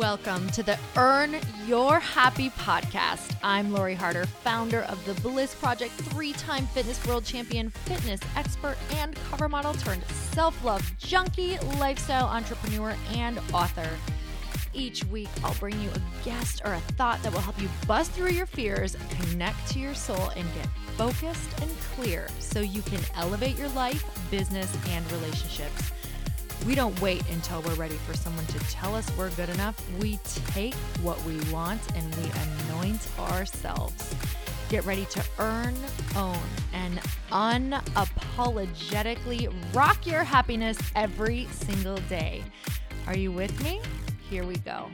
Welcome to the Earn Your Happy podcast. I'm Lori Harder, founder of The Bliss Project, 3-time fitness world champion, fitness expert, and cover model turned self-love junkie, lifestyle entrepreneur, and author. Each week, I'll bring you a guest or a thought that will help you bust through your fears, connect to your soul, and get focused and clear so you can elevate your life, business, and relationships. We don't wait until we're ready for someone to tell us we're good enough. We take what we want and we anoint ourselves. Get ready to earn, own, and unapologetically rock your happiness every single day. Are you with me? Here we go.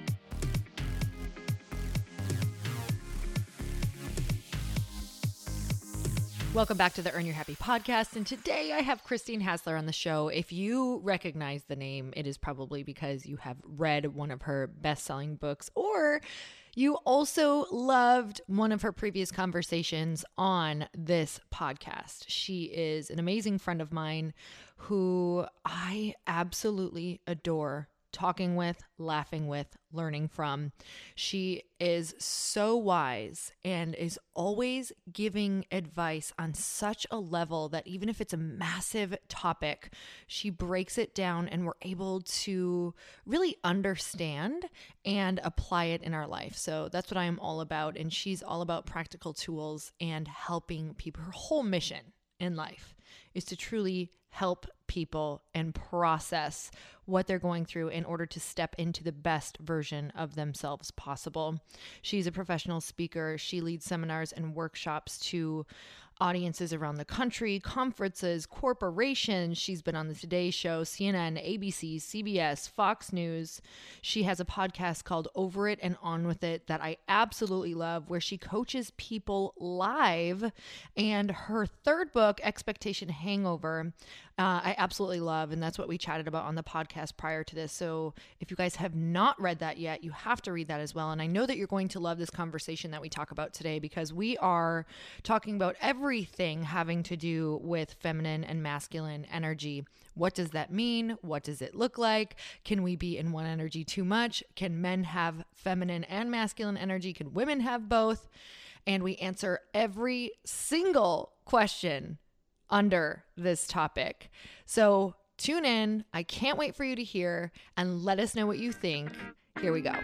Welcome back to the Earn Your Happy podcast. And today I have Christine Hassler on the show. If you recognize the name, it is probably because you have read one of her best-selling books, or you also loved one of her previous conversations on this podcast. She is an amazing friend of mine who I absolutely adore talking with, laughing with, learning from. She is so wise and is always giving advice on such a level that even if it's a massive topic, she breaks it down and we're able to really understand and apply it in our life. So that's what I am all about. And she's all about practical tools and helping people. Her whole mission in life is to truly help people and process what they're going through in order to step into the best version of themselves possible. She's a professional speaker. She leads seminars and workshops to audiences around the country, conferences, corporations. She's been on the Today Show, CNN, ABC, CBS, Fox News. She has a podcast called Over It and On With It that I absolutely love, where she coaches people live. And her third book, Expectation Hangover, I absolutely love. And that's what we chatted about on the podcast prior to this. So if you guys have not read that yet, you have to read that as well. And I know that you're going to love this conversation that we talk about today, because we are talking about everything having to do with feminine and masculine energy. What does that mean? What does it look like? Can we be in one energy too much? Can men have feminine and masculine energy? Can women have both? And we answer every single question under this topic. So tune in. I can't wait for you to hear and let us know what you think. Here we go.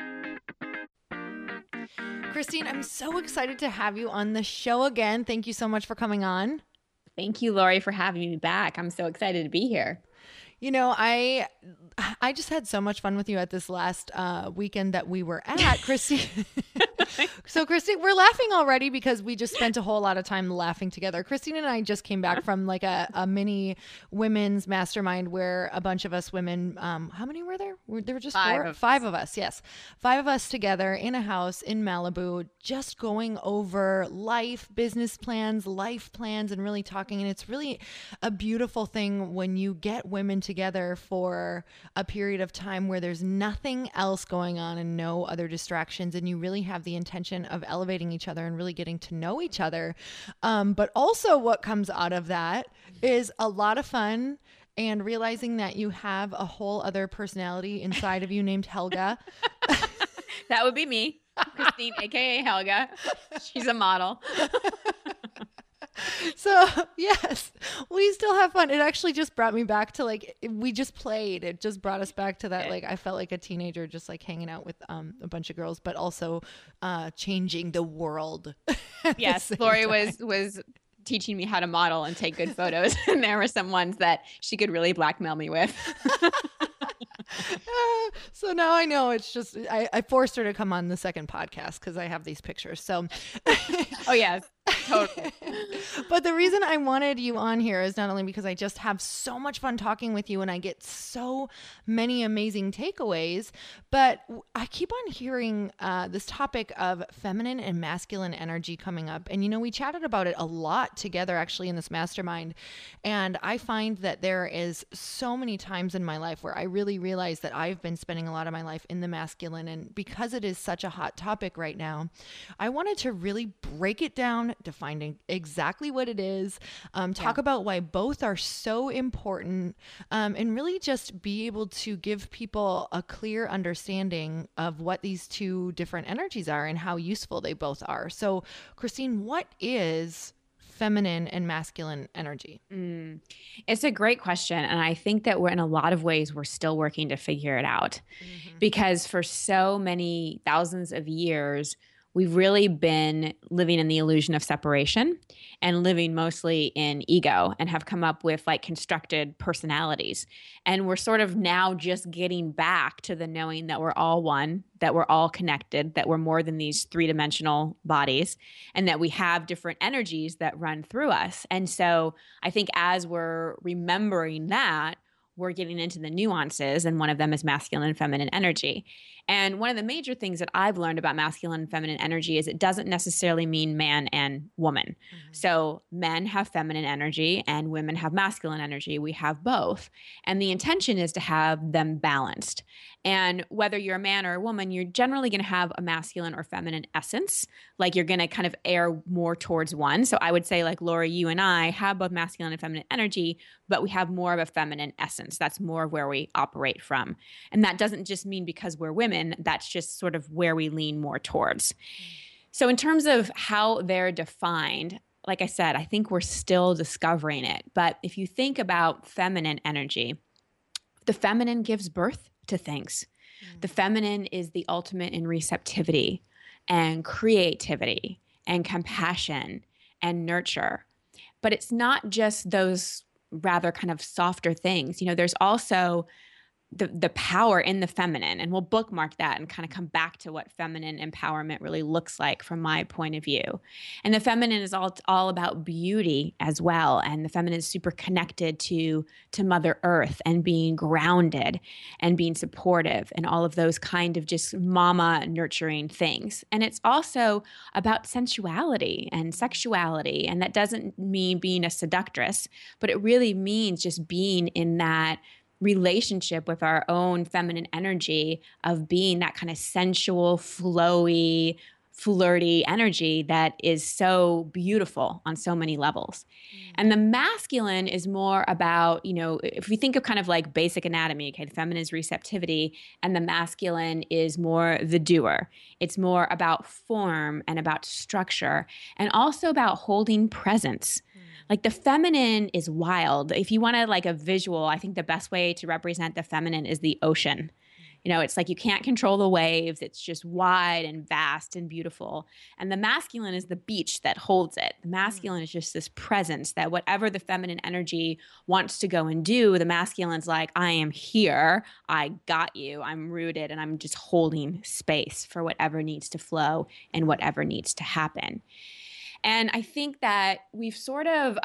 Christine, I'm so excited to have you on the show again. Thank you so much for coming on. Thank you, Lori, for having me back. I'm so excited to be here. You know, I just had so much fun with you at this last weekend that we were at, Christine. So Christine, we're laughing already because we just spent a whole lot of time laughing together. Christine and I just came back from like a mini women's mastermind where a bunch of us women, how many were there? There were just five of us. Yes. 5 of us together in a house in Malibu, just going over life, business plans, life plans, and really talking. And it's really a beautiful thing when you get women together for a period of time where there's nothing else going on and no other distractions, and you really have the intention of elevating each other and really getting to know each other. But also what comes out of that is a lot of fun and realizing that you have a whole other personality inside of you named Helga. That would be me, Christine, aka Helga. She's a model. So yes, we still have fun. It actually just brought me back to we just played. It just brought us back to that. I felt like a teenager just hanging out with a bunch of girls, but also changing the world. Yes, Lori was teaching me how to model and take good photos. And there were some ones that she could really blackmail me with. So now I know it's just, I forced her to come on the second podcast because I have these pictures. So, oh yes, totally. But the reason I wanted you on here is not only because I just have so much fun talking with you and I get so many amazing takeaways, but I keep on hearing this topic of feminine and masculine energy coming up. And, we chatted about it a lot together actually in this mastermind. And I find that there is so many times in my life where I really realize that I've been spending a lot of my life in the masculine. And because it is such a hot topic right now, I wanted to really break it down that, defining exactly what it is, talk about why both are so important, and really just be able to give people a clear understanding of what these two different energies are and how useful they both are. So, Christine, what is feminine and masculine energy? It's a great question. And I think that we're in a lot of ways, we're still working to figure it out because for so many thousands of years, we've really been living in the illusion of separation and living mostly in ego and have come up with like constructed personalities. And we're sort of now just getting back to the knowing that we're all one, that we're all connected, that we're more than these three-dimensional bodies, and that we have different energies that run through us. And so I think as we're remembering that, we're getting into the nuances, and one of them is masculine and feminine energy. And one of the major things that I've learned about masculine and feminine energy is it doesn't necessarily mean man and woman. So men have feminine energy and women have masculine energy. We have both. And the intention is to have them balanced. And whether you're a man or a woman, you're generally going to have a masculine or feminine essence. Like you're going to kind of err more towards one. So I would say like Lori, you and I have both masculine and feminine energy, but we have more of a feminine essence. That's more of where we operate from. And that doesn't just mean because we're women, that's just sort of where we lean more towards. So in terms of how they're defined, like I said, I think we're still discovering it. But if you think about feminine energy, the feminine gives birth to things. The feminine is the ultimate in receptivity and creativity and compassion and nurture. But it's not just those rather kind of softer things. You know, there's also the power in the feminine, and we'll bookmark that and kind of come back to what feminine empowerment really looks like from my point of view. And the feminine is all about beauty as well, and the feminine is super connected to Mother Earth and being grounded and being supportive and all of those kind of just mama nurturing things. And it's also about sensuality and sexuality, and that doesn't mean being a seductress, but it really means just being in that relationship with our own feminine energy of being that kind of sensual, flowy, flirty energy that is so beautiful on so many levels. And the masculine is more about, you know, if we think of kind of like basic anatomy, okay, the feminine is receptivity and the masculine is more the doer. It's more about form and about structure and also about holding presence. Like the feminine is wild. If you want to like a visual, I think the best way to represent the feminine is the ocean. You know, it's like you can't control the waves. It's just wide and vast and beautiful. And the masculine is the beach that holds it. The masculine is just this presence that whatever the feminine energy wants to go and do, the masculine's like, I am here. I got you. I'm rooted and I'm just holding space for whatever needs to flow and whatever needs to happen. And I think that we've sort of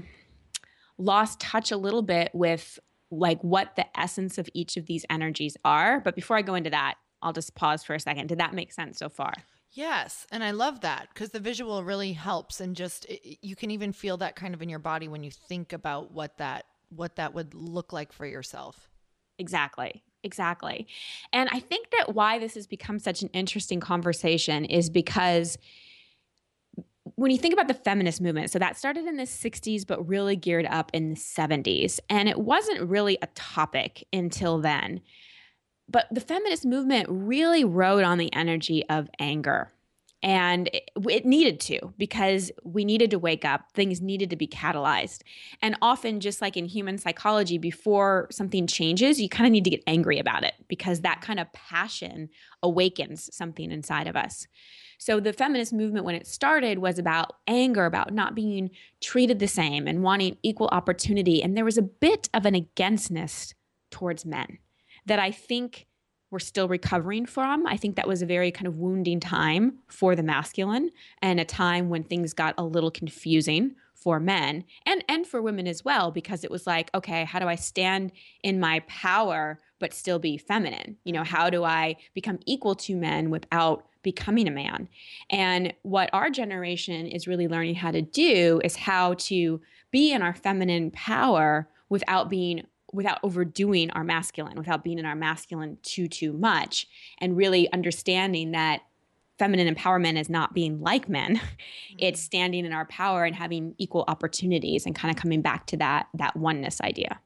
lost touch a little bit with like what the essence of each of these energies are. But before I go into that, I'll just pause for a second. Did that make sense so far? Yes. And I love that because the visual really helps. And just you can even feel that kind of in your body when you think about what that would look like for yourself. Exactly. And I think that why this has become such an interesting conversation is because when you think about the feminist movement, so that started in the 60s, but really geared up in the 70s. And it wasn't really a topic until then. But the feminist movement really rode on the energy of anger. And it needed to, because we needed to wake up. Things needed to be catalyzed. And often, just like in human psychology, before something changes, you kind of need to get angry about it because that kind of passion awakens something inside of us. So the feminist movement, when it started, was about anger, about not being treated the same and wanting equal opportunity. And there was a bit of an againstness towards men that I think we're still recovering from. I think that was a very kind of wounding time for the masculine and a time when things got a little confusing for men and for women as well, because it was like, okay, how do I stand in my power but still be feminine? You know, how do I become equal to men without becoming a man? And what our generation is really learning how to do is how to be in our feminine power without overdoing our masculine, without being in our masculine too much, and really understanding that feminine empowerment is not being like men. It's standing in our power and having equal opportunities and kind of coming back to that oneness idea.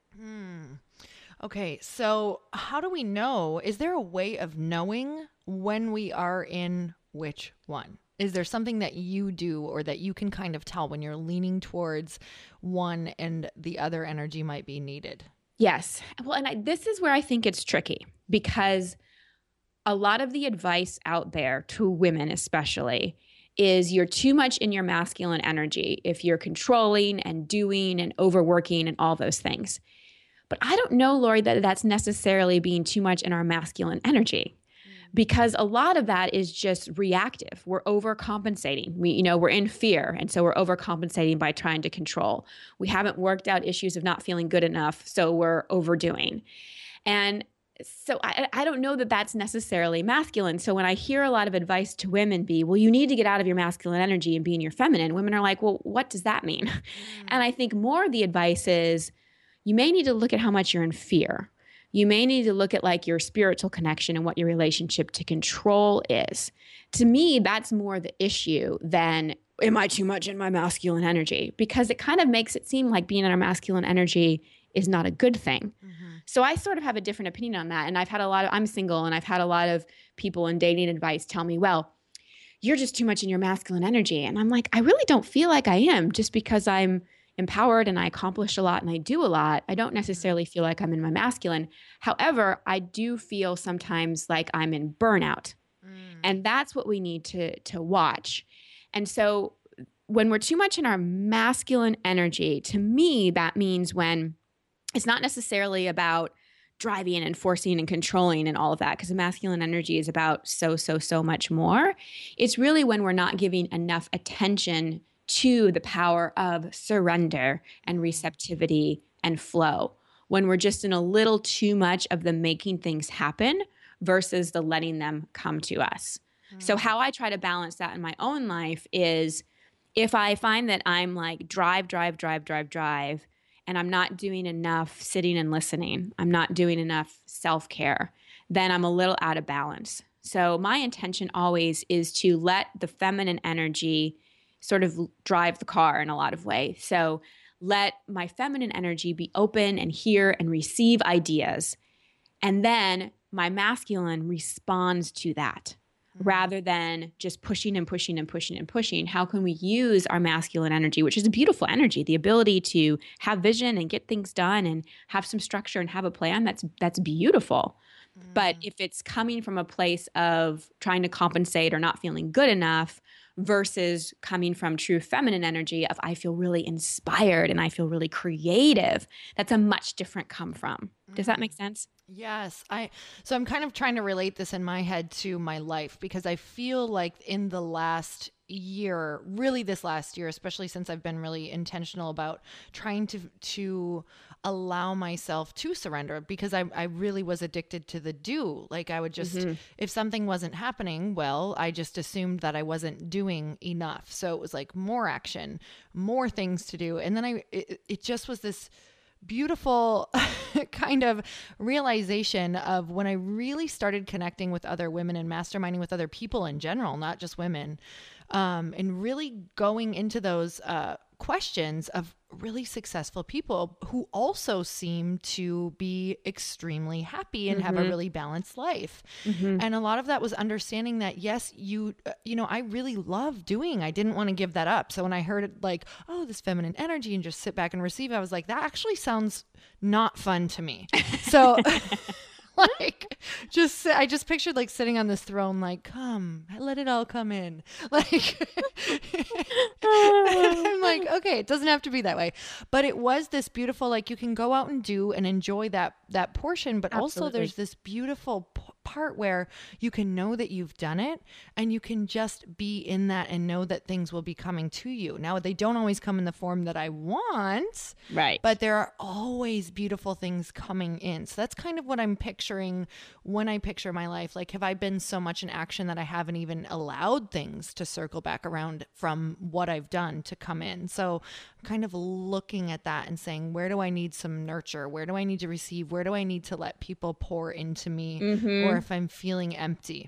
Okay, so how do we know? Is there a way of knowing when we are in which one? Is there something that you do or that you can kind of tell when you're leaning towards one and the other energy might be needed? Yes. Well, and this is where I think it's tricky, because a lot of the advice out there to women especially is you're too much in your masculine energy if you're controlling and doing and overworking and all those things. But I don't know, Lori, that that's necessarily being too much in our masculine energy, because a lot of that is just reactive. We're overcompensating. We're in fear, and so we're overcompensating by trying to control. We haven't worked out issues of not feeling good enough, so we're overdoing. And so I don't know that that's necessarily masculine. So when I hear a lot of advice to women well, you need to get out of your masculine energy and be in your feminine, women are like, well, what does that mean? And I think more of the advice is you may need to look at how much you're in fear. You may need to look at like your spiritual connection and what your relationship to control is. To me, that's more the issue than am I too much in my masculine energy? Because it kind of makes it seem like being in our masculine energy is not a good thing. So I sort of have a different opinion on that. And I'm single, and I've had a lot of people in dating advice tell me, well, you're just too much in your masculine energy. And I'm like, I really don't feel like I am, just because I'm empowered and I accomplish a lot and I do a lot. I don't necessarily feel like I'm in my masculine. However, I do feel sometimes like I'm in burnout. And that's what we need to watch. And so when we're too much in our masculine energy, to me, that means when it's not necessarily about driving and forcing and controlling and all of that, because the masculine energy is about so much more. It's really when we're not giving enough attention to the power of surrender and receptivity and flow, when we're just in a little too much of the making things happen versus the letting them come to us. So how I try to balance that in my own life is, if I find that I'm like drive, and I'm not doing enough sitting and listening, I'm not doing enough self-care, then I'm a little out of balance. So my intention always is to let the feminine energy sort of drive the car in a lot of ways. So let my feminine energy be open and hear and receive ideas. And then my masculine responds to that, rather than just pushing and pushing and pushing and pushing. How can we use our masculine energy, which is a beautiful energy, the ability to have vision and get things done and have some structure and have a plan? That's beautiful. But if it's coming from a place of trying to compensate or not feeling good enough versus coming from true feminine energy of I feel really inspired and I feel really creative, that's a much different come from. Does that make sense? Yes. So I'm kind of trying to relate this in my head to my life, because I feel like in the last year, really this last year, especially since I've been really intentional about trying to allow myself to surrender, because I really was addicted to the do. Like I would just, if something wasn't happening, well, I just assumed that I wasn't doing enough. So it was like more action, more things to do. And then it just was this beautiful kind of realization of when I really started connecting with other women and masterminding with other people in general, not just women, and really going into those questions of really successful people who also seem to be extremely happy and have a really balanced life. And a lot of that was understanding that, yes, I really love doing, I didn't want to give that up. So when I heard it like, oh, this feminine energy and just sit back and receive, I was like, that actually sounds not fun to me. So like I just pictured like sitting on this throne, like, come, let it all come in. Like, I'm like, okay, it doesn't have to be that way. But it was this beautiful, like you can go out and do and enjoy that portion, but also there's this beautiful part where you can know that you've done it and you can just be in that and know that things will be coming to you. Now, they don't always come in the form that I want, right? But there are always beautiful things coming in. So that's kind of what I'm picturing when I picture my life. Like, have I been so much in action that I haven't even allowed things to circle back around from what I've done to come in? So I'm kind of looking at that and saying, where do I need some nurture? Where do I need to receive? Where do I need to let people pour into me? Or if I'm feeling empty.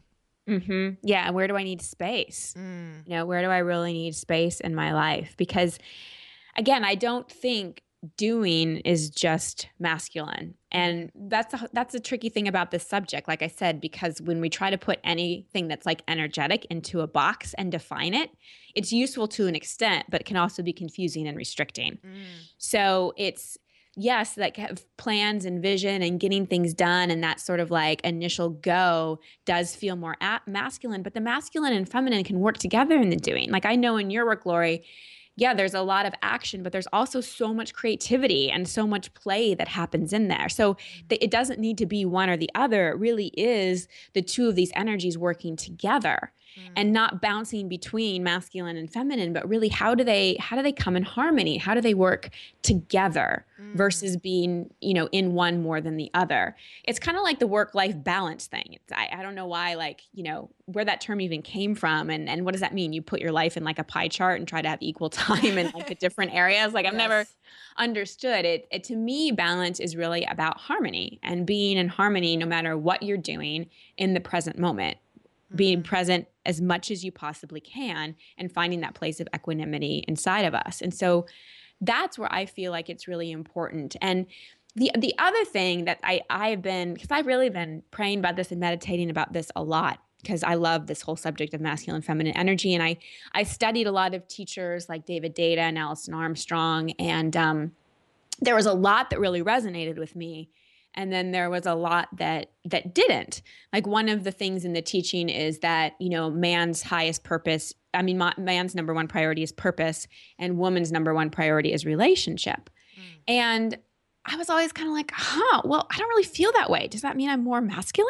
Yeah. And where do I need space? Mm. Where do I really need space in my life? Because again, I don't think doing is just masculine. And that's a tricky thing about this subject, like I said, because when we try to put anything that's like energetic into a box and define it, it's useful to an extent, but it can also be confusing and restricting. So it's, yes, like have plans and vision and getting things done, and that sort of like initial go does feel more masculine, but the masculine and feminine can work together in the doing. Like I know in your work, Lori, yeah, there's a lot of action, but there's also so much creativity and so much play that happens in there. So it doesn't need to be one or the other. It really is the two of these energies working together and not bouncing between masculine and feminine, but really how do they come in harmony? How do they work together versus being, in one more than the other? It's kind of like the work-life balance thing. I don't know why, like, where that term even came from and what does that mean? You put your life in like a pie chart and try to have equal time in like the different areas. Like I've never understood it. To me, balance is really about harmony and being in harmony no matter what you're doing in the present moment. Being present as much as you possibly can and finding that place of equanimity inside of us. And so that's where I feel like it's really important. And the other thing that I've really been praying about this and meditating about this a lot, because I love this whole subject of masculine and feminine energy. And I studied a lot of teachers like David Deida and Alison Armstrong. And there was a lot that really resonated with me. And then there was a lot that didn't. Like one of the things in the teaching is that, man's highest purpose, man's number one priority is purpose and woman's number one priority is relationship. And I was always kind of like, well, I don't really feel that way. Does that mean I'm more masculine?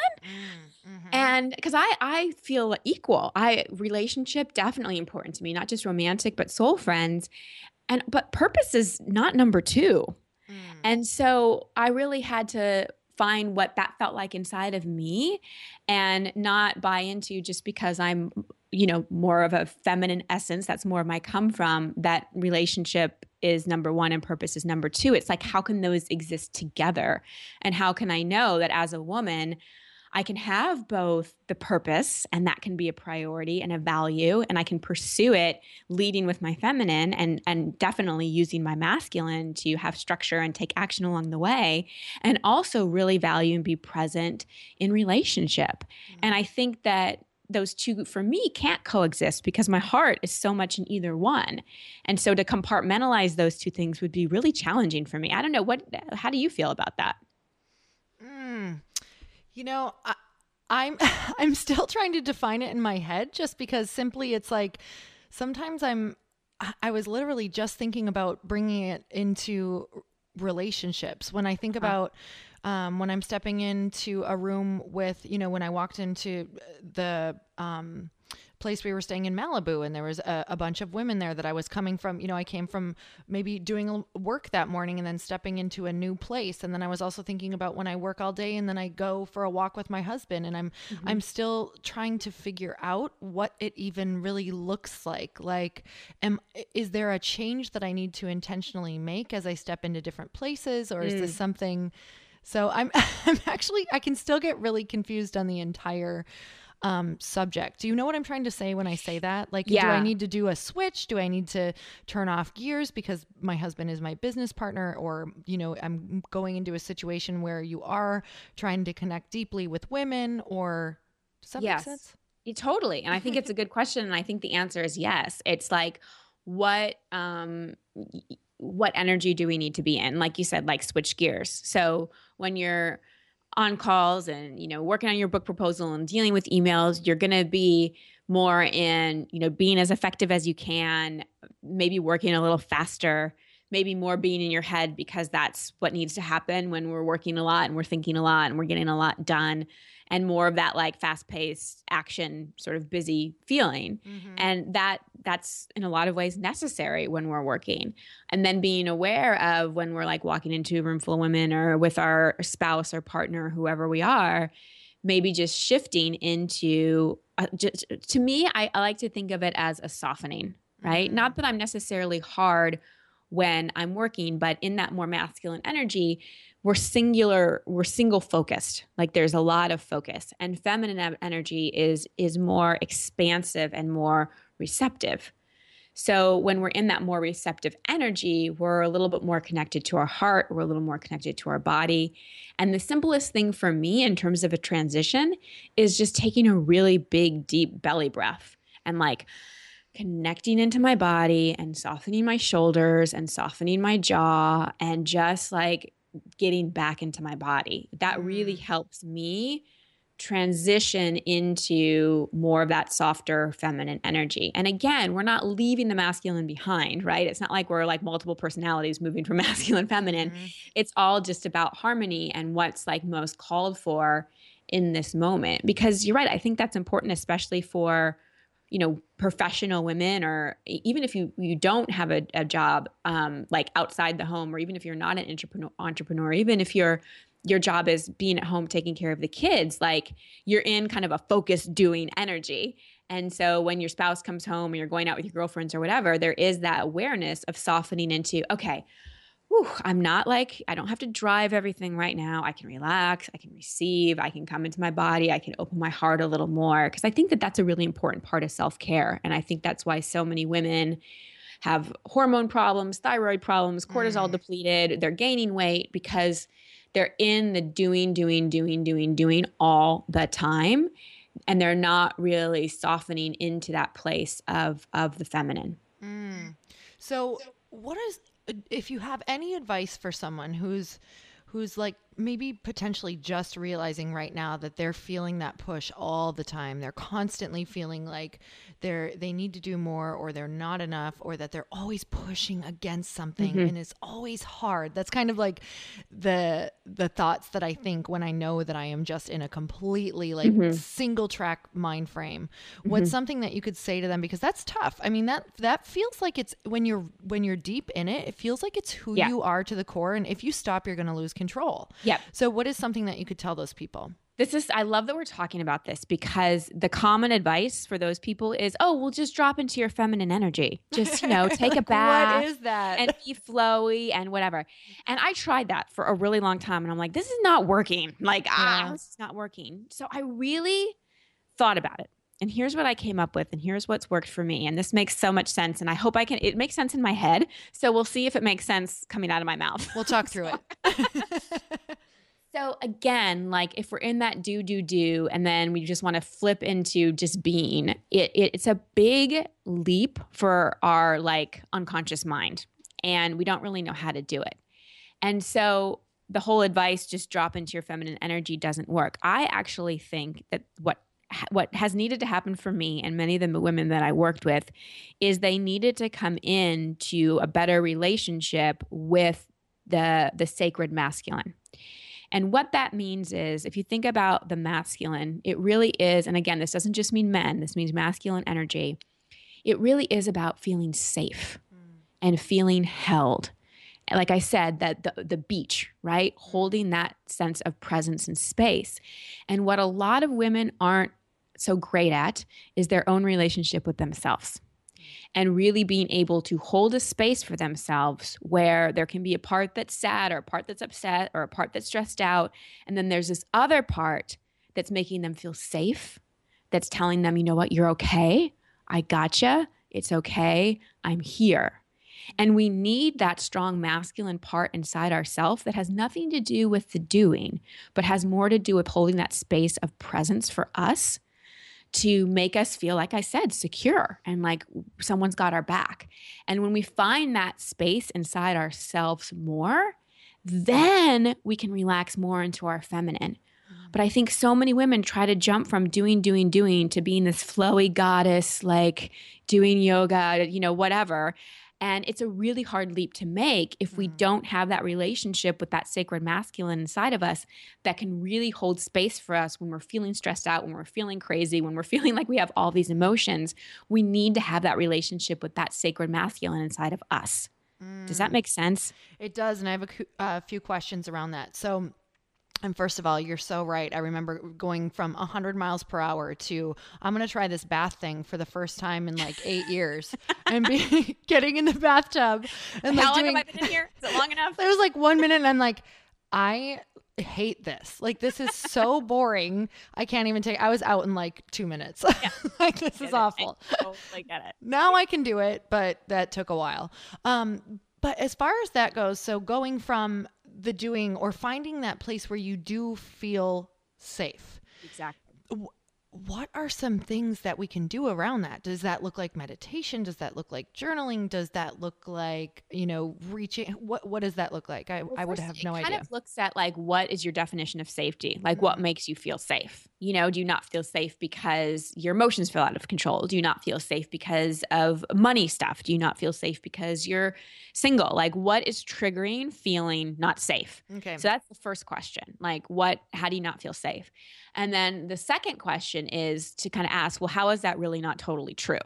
And because I feel equal. Relationship definitely important to me, not just romantic, but soul friends. But purpose is not number two. And so I really had to find what that felt like inside of me and not buy into just because I'm, more of a feminine essence, that's more of my come from, that relationship is number one and purpose is number two. It's like, how can those exist together? And how can I know that as a woman, I can have both the purpose, and that can be a priority and a value, and I can pursue it leading with my feminine and definitely using my masculine to have structure and take action along the way, and also really value and be present in relationship. And I think that those two for me can't coexist because my heart is so much in either one. And so to compartmentalize those two things would be really challenging for me. I don't know, how do you feel about that? I'm I'm still trying to define it in my head, just because simply it's like sometimes I was literally just thinking about bringing it into relationships. When I think about when I'm stepping into a room with, when I walked into the place we were staying in Malibu, and there was a bunch of women there that I was coming from, I came from maybe doing work that morning and then stepping into a new place. And then I was also thinking about when I work all day and then I go for a walk with my husband, and I'm still trying to figure out what it even really looks like. Like, is there a change that I need to intentionally make as I step into different places, or is this something? So I'm actually, I can still get really confused on the entire subject. Do you know what I'm trying to say when I say that? Like, do I need to do a switch? Do I need to turn off gears because my husband is my business partner? Or, I'm going into a situation where you are trying to connect deeply with women, or does that make sense? Totally. And I think it's a good question. And I think the answer is yes. It's like, what energy do we need to be in? Like you said, like switch gears. So when you're on calls and, working on your book proposal and dealing with emails, you're going to be more in, being as effective as you can, maybe working a little faster, maybe more being in your head because that's what needs to happen when we're working a lot and we're thinking a lot and we're getting a lot done, and more of that like fast-paced action sort of busy feeling. And that's in a lot of ways necessary when we're working. And then being aware of when we're like walking into a room full of women or with our spouse or partner, whoever we are, maybe just shifting into, to me, I like to think of it as a softening, right? Not that I'm necessarily hard when I'm working. But in that more masculine energy, we're single focused. Like there's a lot of focus. And feminine energy is more expansive and more receptive. So when we're in that more receptive energy, we're a little bit more connected to our heart. We're a little more connected to our body. And the simplest thing for me in terms of a transition is just taking a really big, deep belly breath and like connecting into my body and softening my shoulders and softening my jaw and just like getting back into my body. That really helps me transition into more of that softer feminine energy. And again, we're not leaving the masculine behind, right? It's not like we're like multiple personalities moving from masculine, feminine. It's all just about harmony and what's like most called for in this moment. Because you're right, I think that's important, especially for, you know, professional women, or even if you don't have a job like outside the home, or even if you're not an entrepreneur, even if your job is being at home taking care of the kids, like you're in kind of a focused doing energy. And so when your spouse comes home and you're going out with your girlfriends or whatever, there is that awareness of softening into, okay, I'm not like, I don't have to drive everything right now. I can relax, I can receive, I can come into my body, I can open my heart a little more. Because I think that that's a really important part of self-care. And I think that's why so many women have hormone problems, thyroid problems, cortisol depleted, they're gaining weight because they're in the doing all the time. And they're not really softening into that place of the feminine. So what is, if you have any advice for someone who's like maybe potentially just realizing right now that they're feeling that push all the time, they're constantly feeling like they need to do more, or they're not enough, or that they're always pushing against something and it's always hard. That's kind of like the thoughts that I think when I know that I am just in a completely like single track mind frame. What's something that you could say to them? Because that's tough. I mean, that feels like it's when you're deep in it, it feels like it's who you are to the core. And if you stop, you're going to lose control. Yep. So what is something that you could tell those people? I love that we're talking about this, because the common advice for those people is, oh, well, just drop into your feminine energy. Just, take like, a bath. What is that? And be flowy and whatever. And I tried that for a really long time. And I'm like, this is not working. Like, this is not working. So I really thought about it. And here's what I came up with, and here's what's worked for me. And this makes so much sense. And I hope it makes sense in my head. So we'll see if it makes sense coming out of my mouth. We'll talk through it. So again, like if we're in that do, and then we just want to flip into just being, it's a big leap for our like unconscious mind, and we don't really know how to do it. And so the whole advice, just drop into your feminine energy, doesn't work. I actually think that what has needed to happen for me and many of the women that I worked with is they needed to come into a better relationship with the sacred masculine. And what that means is, if you think about the masculine, it really is, and again, this doesn't just mean men, this means masculine energy. It really is about feeling safe and feeling held. Like I said, that the beach, right? Holding that sense of presence and space. And what a lot of women aren't so great at is their own relationship with themselves. And really being able to hold a space for themselves where there can be a part that's sad, or a part that's upset, or a part that's stressed out. And then there's this other part that's making them feel safe, that's telling them, you know what, you're okay. I gotcha. It's okay. I'm here. And we need that strong masculine part inside ourselves that has nothing to do with the doing, but has more to do with holding that space of presence for us, to make us feel, like I said, secure and like someone's got our back. And when we find that space inside ourselves more, then we can relax more into our feminine. But I think so many women try to jump from doing to being this flowy goddess, like doing yoga, whatever. And it's a really hard leap to make if we don't have that relationship with that sacred masculine inside of us that can really hold space for us when we're feeling stressed out, when we're feeling crazy, when we're feeling like we have all these emotions. We need to have that relationship with that sacred masculine inside of us. Does that make sense? It does. And I have a few questions around that. So And first of all, you're so right. I remember going from 100 miles per hour to I'm going to try this bath thing for the first time in like 8 years and be getting in the bathtub and How like long doing. have I been in here? Is it long enough? There was like 1 minute and I'm like, I hate this. Like, this is so boring. I can't even take. I was out in like 2 minutes. Yeah. Like, this is awful. I totally get it. Now I can do it, but that took a while. But as far as that goes, so going from the doing or finding that place where you do feel safe. Exactly. What are some things that we can do around that? Does that look like meditation? Does that look like journaling? Does that look like, reaching? What does that look like? I would have no idea. It kind of looks at like, what is your definition of safety? Like, what makes you feel safe? Do you not feel safe because your emotions feel out of control? Do you not feel safe because of money stuff? Do you not feel safe because you're single? Like, what is triggering feeling not safe? Okay. So that's the first question. Like, how do you not feel safe? And then the second question is to kind of ask, well, how is that really not totally true?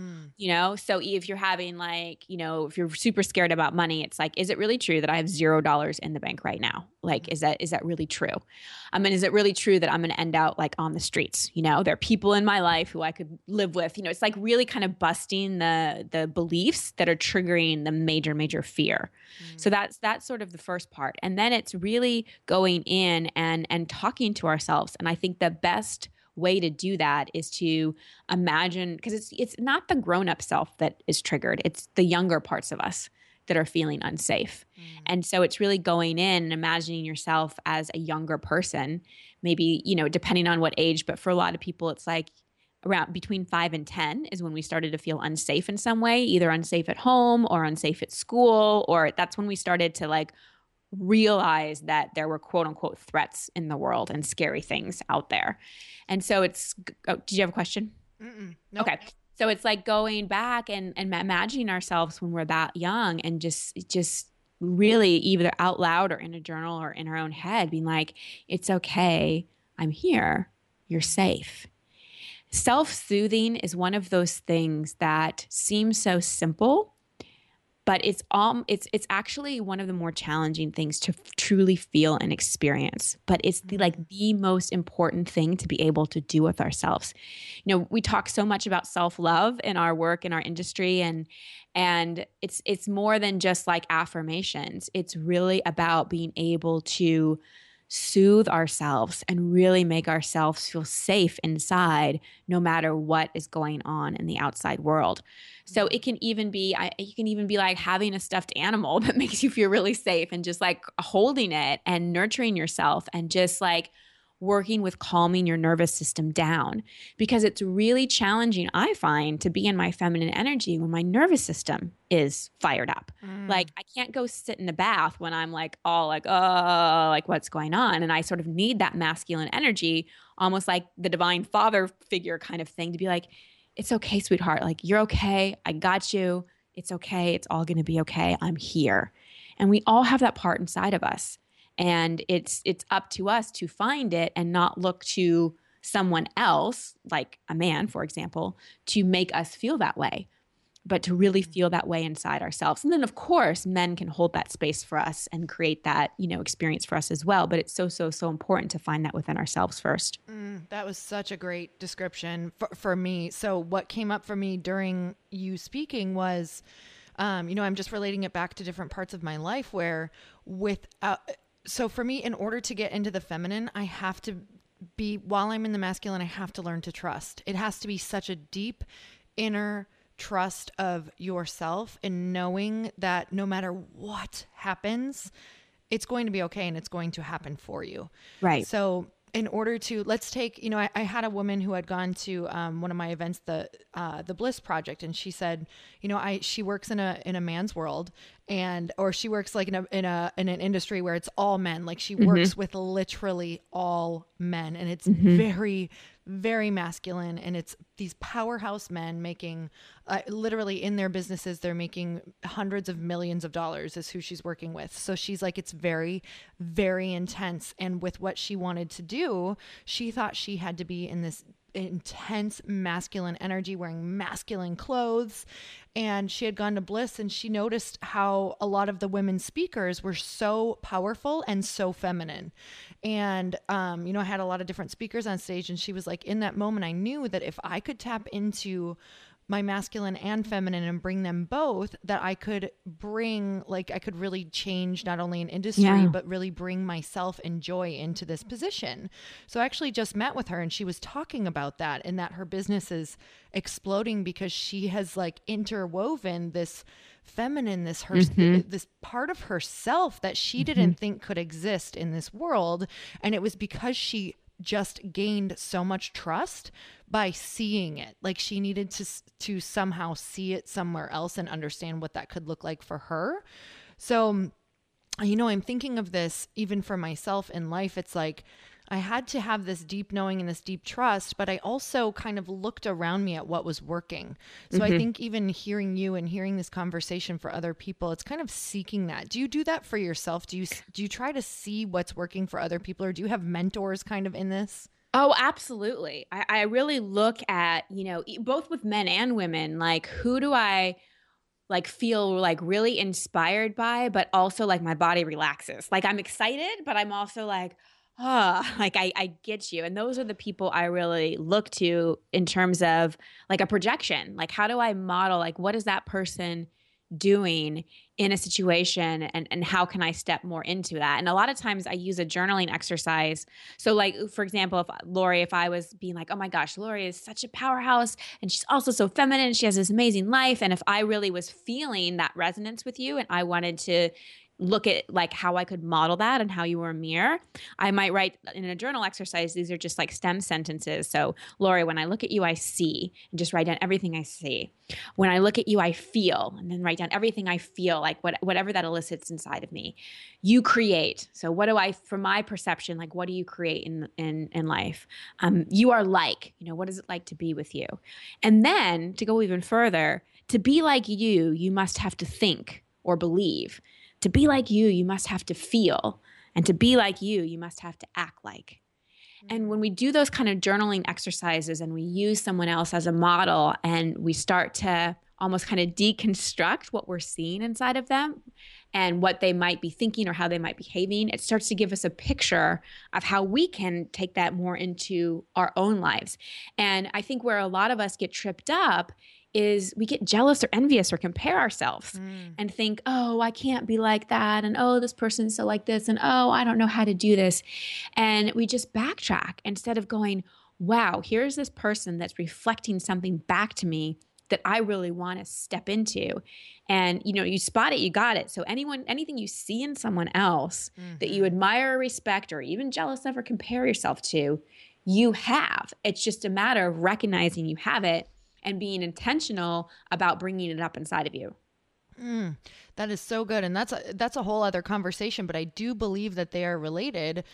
So if you're having like, if you're super scared about money, it's like, is it really true that I have $0 in the bank right now? Like, is that really true? Is it really true that I'm going to end out like on the streets? There are people in my life who I could live with, it's like really kind of busting the beliefs that are triggering the major fear. So that's sort of the first part. And then it's really going in and talking to ourselves. And I think the best way to do that is to imagine, because it's not the grown-up self that is triggered, it's the younger parts of us that are feeling unsafe. And so it's really going in and imagining yourself as a younger person, maybe, depending on what age, but for a lot of people, it's like around between 5 and 10 is when we started to feel unsafe in some way, either unsafe at home or unsafe at school, or that's when we started to like realize that there were quote unquote threats in the world and scary things out there. And so did you have a question? Nope. Okay. So it's like going back and imagining ourselves when we're that young and just really either out loud or in a journal or in our own head being like, it's okay. I'm here. You're safe. Self-soothing is one of those things that seems so simple, but it's actually one of the more challenging things to truly feel and experience. But it's the most important thing to be able to do with ourselves. We talk so much about self-love in our work, in our industry, and it's more than just like affirmations. It's really about being able to soothe ourselves and really make ourselves feel safe inside no matter what is going on in the outside world. So it can even be like having a stuffed animal that makes you feel really safe and just like holding it and nurturing yourself and just like working with calming your nervous system down, because it's really challenging, I find, to be in my feminine energy when my nervous system is fired up. Like I can't go sit in the bath when I'm like all like, oh, like what's going on? And I sort of need that masculine energy, almost like the divine father figure kind of thing, to be like, it's okay, sweetheart. Like, you're okay. I got you. It's okay. It's all going to be okay. I'm here. And we all have that part inside of us. And it's up to us to find it and not look to someone else, like a man, for example, to make us feel that way, but to really feel that way inside ourselves. And then, of course, men can hold that space for us and create that, experience for us as well. But it's so important to find that within ourselves first. That was such a great description for me. So what came up for me during you speaking was, I'm just relating it back to different parts of my life where so for me, in order to get into the feminine, I have to be, while I'm in the masculine, I have to learn to trust. It has to be such a deep inner trust of yourself and knowing that no matter what happens, it's going to be okay and it's going to happen for you. Right. So in order to, let's take, I had a woman who had gone to one of my events, the Bliss Project, and she said, she works in a man's world, or she works like in an industry where it's all men. Like she works with literally all men, and it's very, very masculine, and it's these powerhouse men making literally in their businesses, they're making hundreds of millions of dollars is who she's working with. So she's like, it's very, very intense. And with what she wanted to do, she thought she had to be in this intense masculine energy, wearing masculine clothes. and she had gone to Bliss, and she noticed how a lot of the women speakers were so powerful and so feminine. And, I had a lot of different speakers on stage, and she was like, in that moment, I knew that if I could tap into my masculine and feminine and bring them both, that I could I could really change not only an industry, but really bring myself and joy into this position. So I actually just met with her, and she was talking about that, and that her business is exploding because she has like interwoven this feminine, this part of herself that she didn't think could exist in this world. And it was because she just gained so much trust by seeing it. Like she needed to somehow see it somewhere else and understand what that could look like for her. So, I'm thinking of this even for myself in life. It's like I had to have this deep knowing and this deep trust, but I also kind of looked around me at what was working. So I think even hearing you and hearing this conversation for other people, it's kind of seeking that. Do you do that for yourself? Do you try to see what's working for other people, or do you have mentors kind of in this? Oh, absolutely. I really look at, both with men and women, like who do I like feel like really inspired by, but also like my body relaxes. Like I'm excited, but I'm also like, like I get you. And those are the people I really look to in terms of like a projection. Like how do I model, like what is that person doing in a situation, and how can I step more into that? And a lot of times I use a journaling exercise. So like, for example, if I was being like, oh my gosh, Lori is such a powerhouse and she's also so feminine, she has this amazing life. And if I really was feeling that resonance with you and I wanted to look at like how I could model that and how you were a mirror, I might write in a journal exercise. These are just like stem sentences. So Lori, when I look at you, I see, and just write down everything I see. When I look at you, I feel, and then write down everything I feel, like whatever that elicits inside of me. You create. So what do I, from my perception, like what do you create in life? You are like, what is it like to be with you? And then to go even further, to be like you must have to think or believe. To be like you must have to feel. And to be like you must have to act like. And when we do those kind of journaling exercises and we use someone else as a model and we start to almost kind of deconstruct what we're seeing inside of them and what they might be thinking or how they might be behaving, it starts to give us a picture of how we can take that more into our own lives. And I think where a lot of us get tripped up is we get jealous or envious or compare ourselves and think, oh, I can't be like that. And oh, this person's so like this. And oh, I don't know how to do this. And we just backtrack instead of going, wow, here's this person that's reflecting something back to me that I really want to step into. And, you spot it, you got it. So anything you see in someone else that you admire or respect or even jealous of or compare yourself to, you have. It's just a matter of recognizing you have it and being intentional about bringing it up inside of you. That is so good. And that's a whole other conversation, but I do believe that they are related,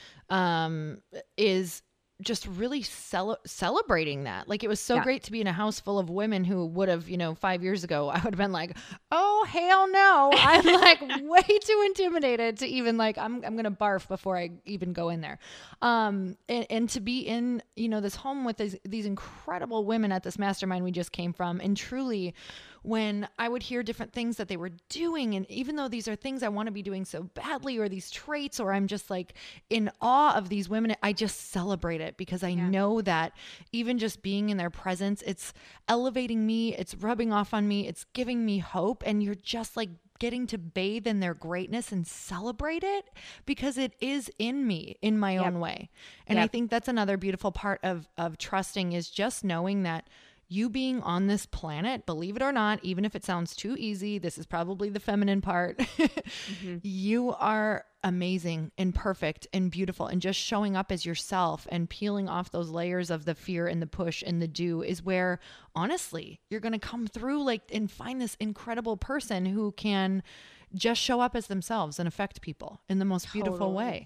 is just really celebrating that. Like it was so great to be in a house full of women who would have, 5 years ago, I would have been like, oh, hell no. I'm like way too intimidated to even like, I'm going to barf before I even go in there. And to be in, this home with these incredible women at this mastermind we just came from. And truly, when I would hear different things that they were doing, and even though these are things I want to be doing so badly, or these traits, or I'm just like in awe of these women, I just celebrate it because I know that even just being in their presence, it's elevating me, it's rubbing off on me, it's giving me hope. And you're just like getting to bathe in their greatness and celebrate it because it is in me in my own way. And I think that's another beautiful part of trusting, is just knowing that you being on this planet, believe it or not, even if it sounds too easy, this is probably the feminine part. You are amazing and perfect and beautiful, and just showing up as yourself and peeling off those layers of the fear and the push and the do is where, honestly, you're going to come through and find this incredible person who can just show up as themselves and affect people in the most beautiful way.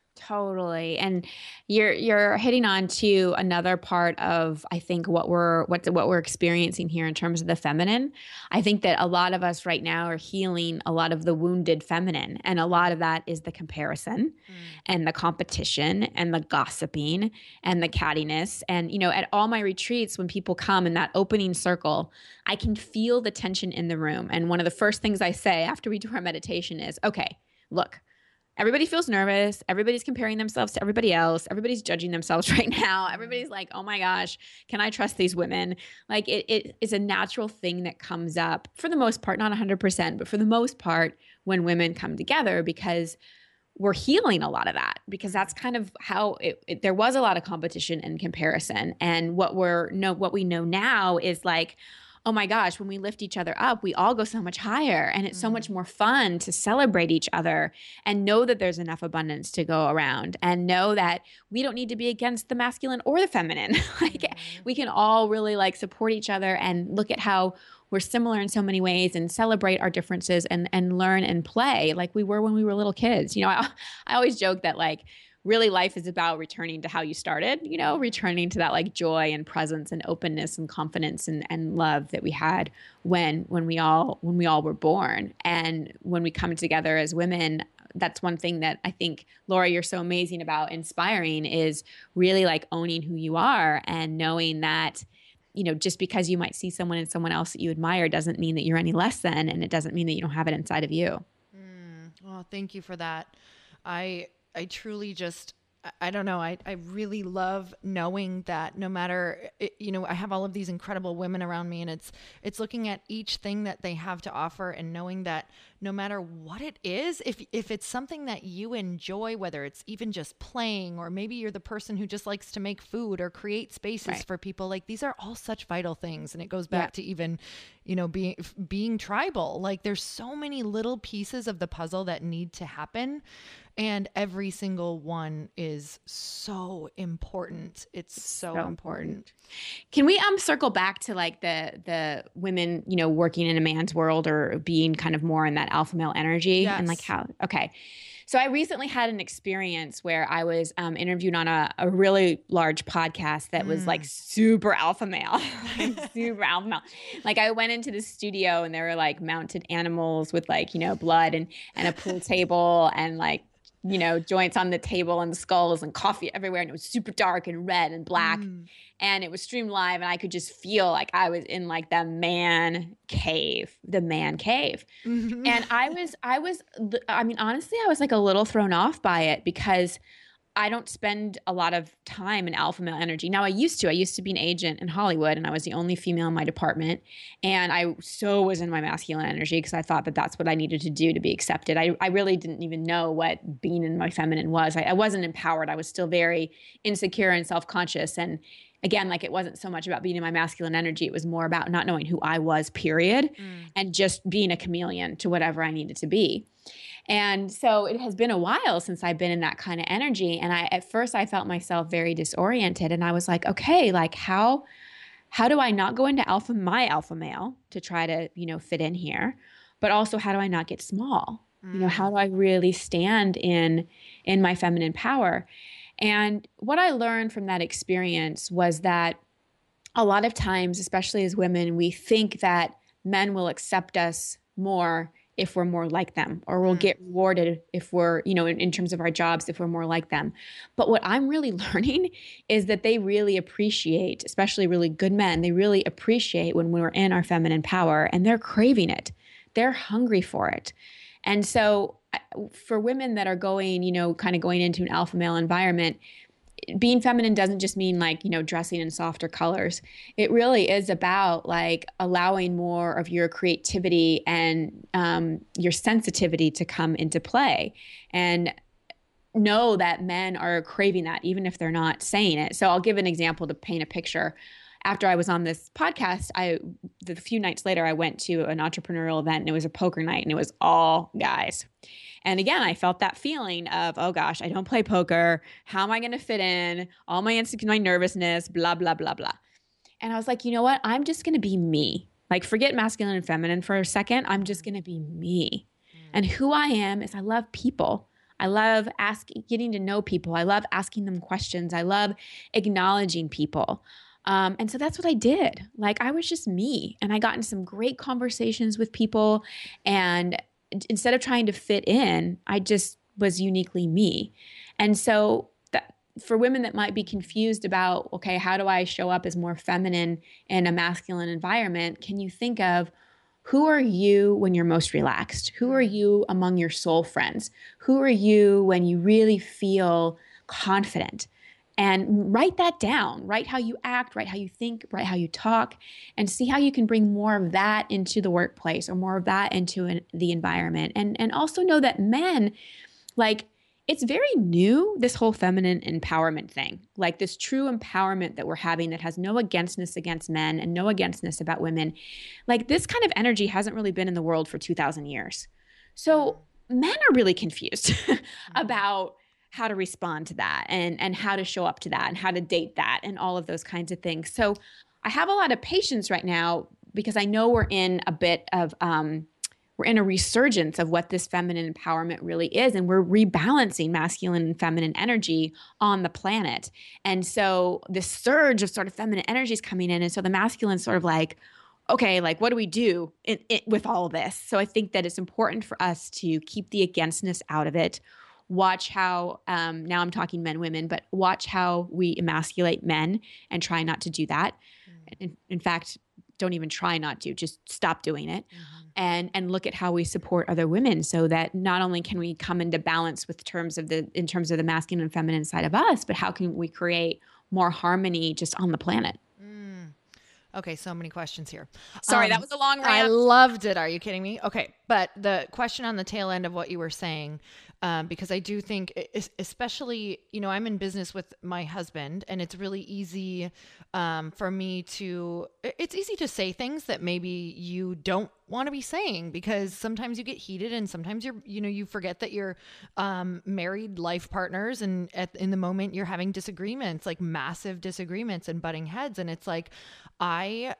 Totally. And you're hitting on to another part of, I think, what we're experiencing here in terms of the feminine. I think that a lot of us right now are healing a lot of the wounded feminine, and a lot of that is the comparison and the competition and the gossiping and the cattiness. And at all my retreats, when people come in that opening circle, I can feel the tension in the room. And one of the first things I say after we do our meditation is, okay, look, everybody feels nervous. Everybody's comparing themselves to everybody else. Everybody's judging themselves right now. Everybody's like, oh my gosh, can I trust these women? Like it is a natural thing that comes up for the most part, not 100%, but for the most part when women come together, because we're healing a lot of that, because that's kind of how there was a lot of competition and comparison. And what we know now is like, oh my gosh, when we lift each other up, we all go so much higher, and it's so much more fun to celebrate each other and know that there's enough abundance to go around, and know that we don't need to be against the masculine or the feminine. Like we can all really like support each other and look at how we're similar in so many ways and celebrate our differences and learn and play like we were when we were little kids. I always joke that like really life is about returning to how you started, returning to that like joy and presence and openness and confidence and love that we had when we all were born. And when we come together as women, that's one thing that I think, Laura, you're so amazing about inspiring, is really like owning who you are and knowing that, just because you might see someone in someone else that you admire doesn't mean that you're any less than, and it doesn't mean that you don't have it inside of you. Well, thank you for that. I truly just, I don't know. I really love knowing that no matter, I have all of these incredible women around me, and it's looking at each thing that they have to offer and knowing that no matter what it is, if it's something that you enjoy, whether it's even just playing, or maybe you're the person who just likes to make food or create spaces for people, like these are all such vital things. And it goes back to even, being tribal. Like there's so many little pieces of the puzzle that need to happen. And every single one is so important. It's so important. Can we circle back to like the women, working in a man's world or being kind of more in that alpha male energy? Yes. And like how, okay. So I recently had an experience where I was interviewed on a really large podcast that was like super alpha male, super alpha male. Like I went into the studio and there were like mounted animals with like, blood and a pool table and like, joints on the table and skulls and coffee everywhere. And it was super dark and red and black. And it was streamed live. And I could just feel like I was in like the man cave. Mm-hmm. And I mean, honestly, I was like a little thrown off by it because I don't spend a lot of time in alpha male energy. Now I used to be an agent in Hollywood, and I was the only female in my department. And I so was in my masculine energy because I thought that that's what I needed to do to be accepted. I really didn't even know what being in my feminine was. I wasn't empowered. I was still very insecure and self-conscious. And again, like it wasn't so much about being in my masculine energy. It was more about not knowing who I was, period, and just being a chameleon to whatever I needed to be. And so it has been a while since I've been in that kind of energy. And at first I felt myself very disoriented. And I was like, okay, like how do I not go into my alpha male to try to, fit in here? But also, how do I not get small? How do I really stand in my feminine power? And what I learned from that experience was that a lot of times, especially as women, we think that men will accept us more if we're more like them, or we'll get rewarded if we're, in terms of our jobs, if we're more like them. But what I'm really learning is that they really appreciate, especially really good men, they really appreciate when we're in our feminine power, and they're craving it. They're hungry for it. And so for women that are going, kind of going into an alpha male environment, being feminine doesn't just mean like, dressing in softer colors. It really is about like allowing more of your creativity and your sensitivity to come into play, and know that men are craving that even if they're not saying it. So I'll give an example to paint a picture. After I was on this podcast, the few nights later, I went to an entrepreneurial event, and it was a poker night, and it was all guys. And again, I felt that feeling of, oh gosh, I don't play poker. How am I going to fit in? All my my nervousness, blah, blah, blah, blah. And I was like, you know what? I'm just going to be me. Like forget masculine and feminine for a second. I'm just going to be me. And who I am is I love people. I love getting to know people. I love asking them questions. I love acknowledging people. And so that's what I did. Like I was just me, and I got into some great conversations with people. And instead of trying to fit in, I just was uniquely me. And so for women that might be confused about, okay, how do I show up as more feminine in a masculine environment? Can you think of who are you when you're most relaxed? Who are you among your soul friends? Who are you when you really feel confident? And write that down. Write how you act, write how you think, write how you talk, and see how you can bring more of that into the workplace or more of that into the environment. And also know that men, like, it's very new, this whole feminine empowerment thing, like this true empowerment that we're having that has no againstness against men and no againstness about women. Like this kind of energy hasn't really been in the world for 2,000 years. So men are really confused about how to respond to that and how to show up to that and how to date that and all of those kinds of things. So I have a lot of patience right now because I know we're in a bit of we're in a resurgence of what this feminine empowerment really is. And we're rebalancing masculine and feminine energy on the planet. And so this surge of sort of feminine energy is coming in. And so the masculine's sort of like, okay, like what do we do with all of this? So I think that it's important for us to keep the againstness out of it. Watch how, now I'm talking men, women, but watch how we emasculate men and try not to do that. In fact, don't even try not to, just stop doing it. And look at how we support other women so that not only can we come into balance in terms of the masculine and feminine side of us, but how can we create more harmony just on the planet? Okay, so many questions here. Sorry, that was a long rant. I loved it. Are you kidding me? Okay, but the question on the tail end of what you were saying, because I do think, especially, I'm in business with my husband, and it's really easy for me it's easy to say things that maybe you don't want to be saying, because sometimes you get heated and sometimes you forget that you're married life partners, and in the moment you're having disagreements, like massive disagreements and butting heads. And it's like, I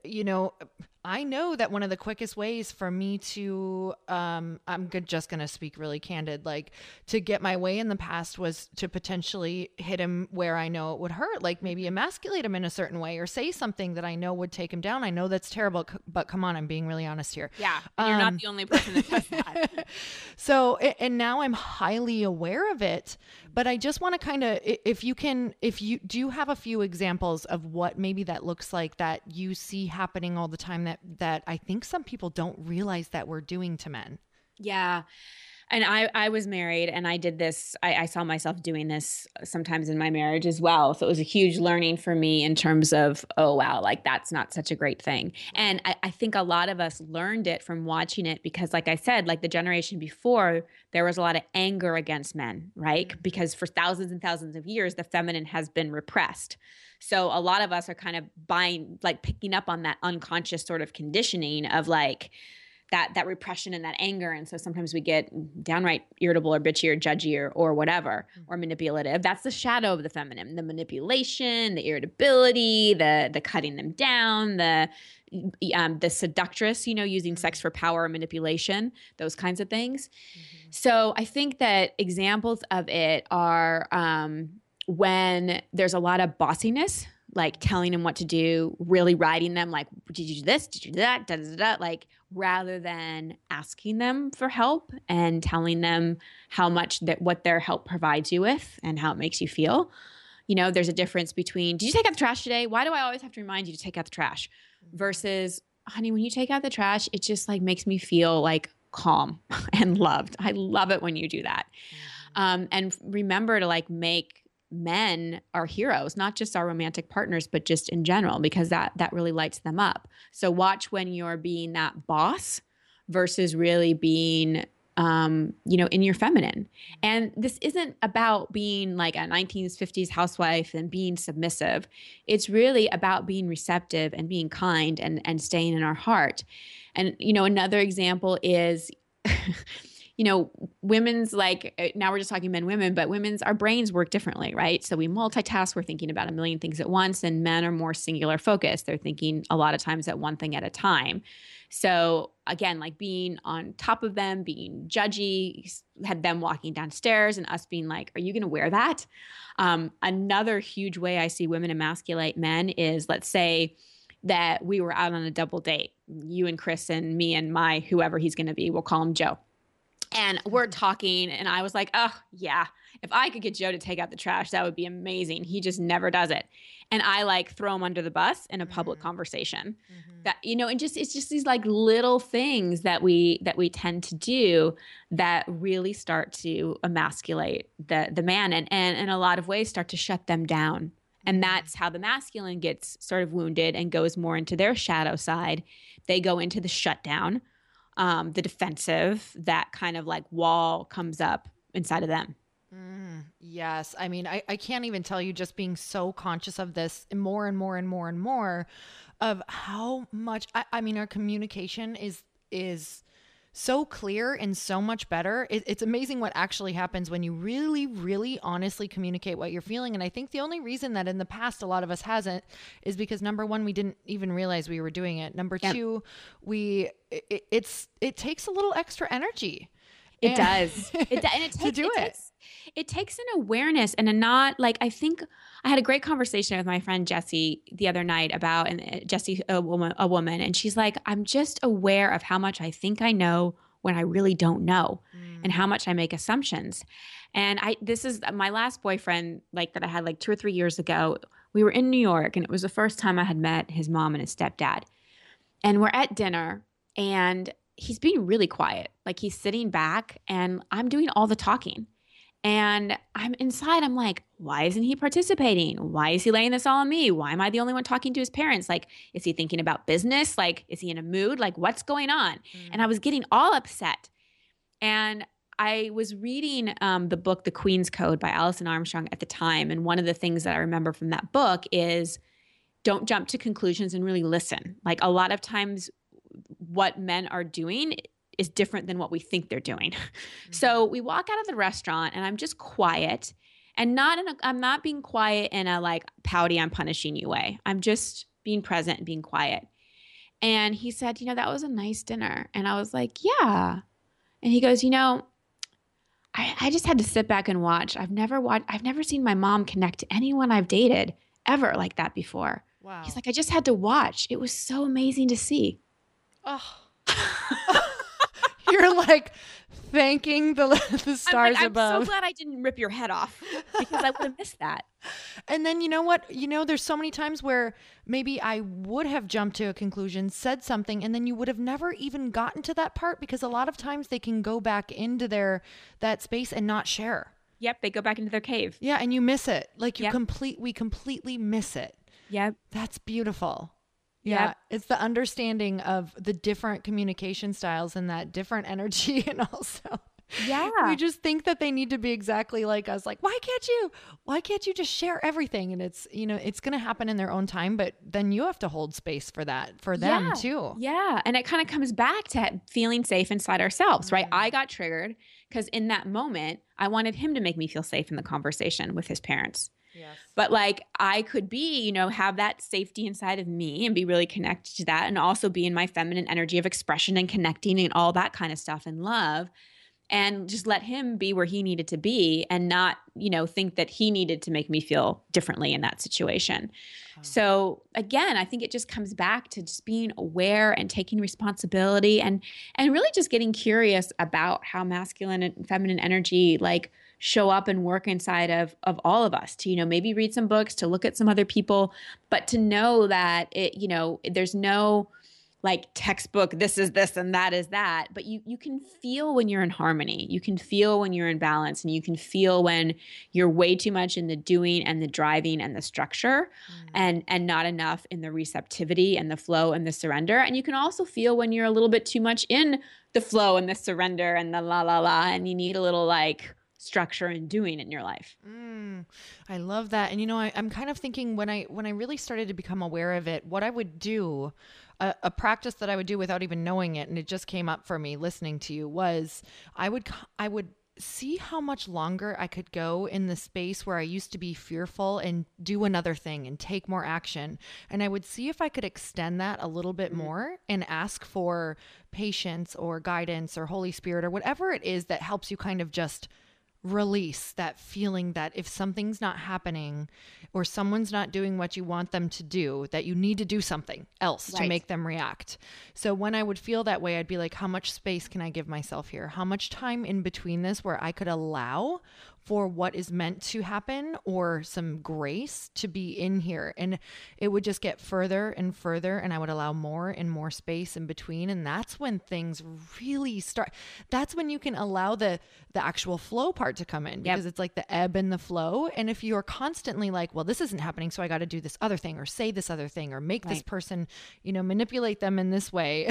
know that one of the quickest ways for me to, just going to speak really candid, like to get my way in the past was to potentially hit him where I know it would hurt, like maybe emasculate him in a certain way or say something that I know would take him down. I know that's terrible, but come on, I'm being really honest here. Yeah. And you're not the only person that does that. So, and now I'm highly aware of it, but I just want to kind of, if you do have a few examples of what maybe that looks like that you see happening all the time that I think some people don't realize that we're doing to men. Yeah. And I was married, and I did this. I saw myself doing this sometimes in my marriage as well. So it was a huge learning for me in terms of, oh, wow, like that's not such a great thing. And I think a lot of us learned it from watching it because, like I said, like the generation before, there was a lot of anger against men, right? Because for thousands and thousands of years, the feminine has been repressed. So a lot of us are kind of picking up on that unconscious sort of conditioning of like, that repression and that anger. And so sometimes we get downright irritable or bitchy or judgy or whatever, or manipulative. That's the shadow of the feminine, the manipulation, the irritability, the cutting them down, the seductress, using sex for power or manipulation, those kinds of things. So I think that examples of it are when there's a lot of bossiness, like telling them what to do, really riding them, like, did you do this? Did you do that? Da, da, da, da. Like, rather than asking them for help and telling them how much what their help provides you with and how it makes you feel. There's a difference between, did you take out the trash today? Why do I always have to remind you to take out the trash? Versus, honey, when you take out the trash, it just like makes me feel like calm and loved. I love it when you do that. And remember to like make men our heroes, not just our romantic partners, but just in general, because that really lights them up. So watch when you're being that boss versus really being, in your feminine. And this isn't about being like a 1950s housewife and being submissive. It's really about being receptive and being kind and staying in our heart. And, another example is women's now we're just talking men, women, but our brains work differently, right? So we multitask, we're thinking about a million things at once, and men are more singular focused. They're thinking a lot of times at one thing at a time. So again, like being on top of them, being judgy, had them walking downstairs and us being like, are you going to wear that? Another huge way I see women emasculate men is, let's say that we were out on a double date, you and Chris and me and my whoever he's going to be, we'll call him Joe. And we're talking and I was like, oh yeah, if I could get Joe to take out the trash, that would be amazing. He just never does it. And I like throw him under the bus in a public conversation that, and it's just these like little things that we tend to do that really start to emasculate the man and in a lot of ways start to shut them down. And that's how the masculine gets sort of wounded and goes more into their shadow side. They go into the shutdown. The defensive, that kind of like wall comes up inside of them. Yes. I mean, I can't even tell you, just being so conscious of this more and more and more and more of how much, I mean, our communication is so clear and so much better. It's amazing what actually happens when you really, really honestly communicate what you're feeling. And I think the only reason that in the past a lot of us hasn't is because, number one, we didn't even realize we were doing it. Number two, it takes a little extra energy. It does. And it takes, to do it. It takes an awareness and I think I had a great conversation with my friend Jessie the other night about, and Jessie, a woman, and she's like, I'm just aware of how much I think I know when I really don't know and how much I make assumptions. And this is my last boyfriend, like that I had like 2 or 3 years ago. We were in New York and it was the first time I had met his mom and his stepdad. And we're at dinner and he's being really quiet. Like he's sitting back and I'm doing all the talking. And I'm inside, I'm like, why isn't he participating? Why is he laying this all on me? Why am I the only one talking to his parents? Like, is he thinking about business? Like, is he in a mood? Like, what's going on? And I was getting all upset. And I was reading the book, The Queen's Code by Alison Armstrong at the time. And one of the things that I remember from that book is don't jump to conclusions and really listen. Like a lot of times what men are doing is different than what we think they're doing. So we walk out of the restaurant and I'm just quiet and I'm not being quiet in a like pouty, I'm punishing you way. I'm just being present and being quiet. And he said, that was a nice dinner. And I was like, yeah. And he goes, I just had to sit back and watch. I've never seen my mom connect to anyone I've dated ever like that before. Wow. He's like, I just had to watch. It was so amazing to see. Oh. You're like thanking the stars above. I'm so glad I didn't rip your head off because I would have missed that. And then you know what? There's so many times where maybe I would have jumped to a conclusion, said something, and then you would have never even gotten to that part because a lot of times they can go back into that space and not share. Yep, they go back into their cave. Yeah, and you miss it. Like we completely miss it. Yep. That's beautiful. Yeah, Yep. it's the understanding of the different communication styles and that different energy. And also, we just think that they need to be exactly like us. Like, why can't you just share everything? And it's, it's going to happen in their own time, but then you have to hold space for that, for them too. Yeah. And it kind of comes back to feeling safe inside ourselves, right? I got triggered because in that moment, I wanted him to make me feel safe in the conversation with his parents. Yes. But like I could be, have that safety inside of me and be really connected to that and also be in my feminine energy of expression and connecting and all that kind of stuff and love and just let him be where he needed to be and not, think that he needed to make me feel differently in that situation. Oh. So again, I think it just comes back to just being aware and taking responsibility and really just getting curious about how masculine and feminine energy like show up and work inside of all of us to, maybe read some books, to look at some other people, but to know that there's no like textbook, this is this and that is that, but you can feel when you're in harmony, you can feel when you're in balance, and you can feel when you're way too much in the doing and the driving and the structure and not enough in the receptivity and the flow and the surrender. And you can also feel when you're a little bit too much in the flow and the surrender and the la la la, and you need a little like structure and doing in your life. I love that. And I'm kind of thinking when I really started to become aware of it, what I would do a practice that I would do without even knowing it, and it just came up for me listening to you, was I would see how much longer I could go in the space where I used to be fearful and do another thing and take more action. And I would see if I could extend that a little bit more and ask for patience or guidance or Holy Spirit or whatever it is that helps you kind of just release that feeling that if something's not happening or someone's not doing what you want them to do, that you need to do something else to make them react. So when I would feel that way, I'd be like, how much space can I give myself here? How much time in between this where I could allow for what is meant to happen or some grace to be in here? And it would just get further and further, and I would allow more and more space in between. And that's when things really start. That's when you can allow the actual flow part to come in, because it's like the ebb and the flow. And if you're constantly like, well, this isn't happening, so I got to do this other thing or say this other thing or make this person, manipulate them in this way,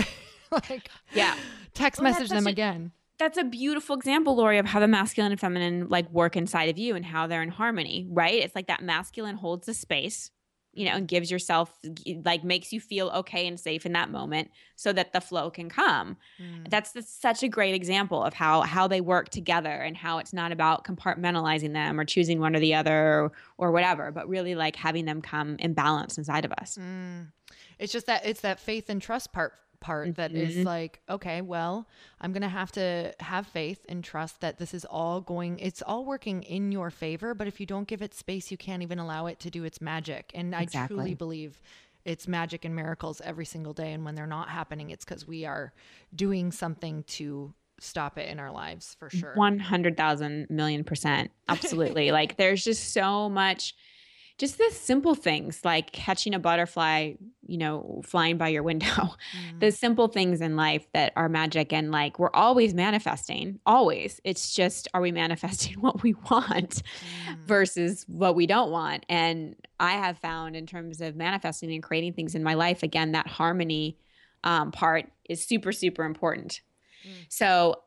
text message them again. That's a beautiful example, Lori, of how the masculine and feminine work inside of you and how they're in harmony, right? It's like that masculine holds the space, and gives yourself, makes you feel okay and safe in that moment so that the flow can come. That's such a great example of how they work together and how it's not about compartmentalizing them or choosing one or the other or whatever, but really having them come in balance inside of us. It's just it's that faith and trust part that is like, okay, well, I'm going to have faith and trust that this is it's all working in your favor. But if you don't give it space, you can't even allow it to do its magic. And I truly believe it's magic and miracles every single day. And when they're not happening, it's because we are doing something to stop it in our lives, for sure. 100,000 million%. Absolutely. There's just so much. Just the simple things like catching a butterfly, flying by your window, the simple things in life that are magic. And we're always manifesting, always. It's just, are we manifesting what we want versus what we don't want? And I have found, in terms of manifesting and creating things in my life, again, that harmony part is super, super important. So,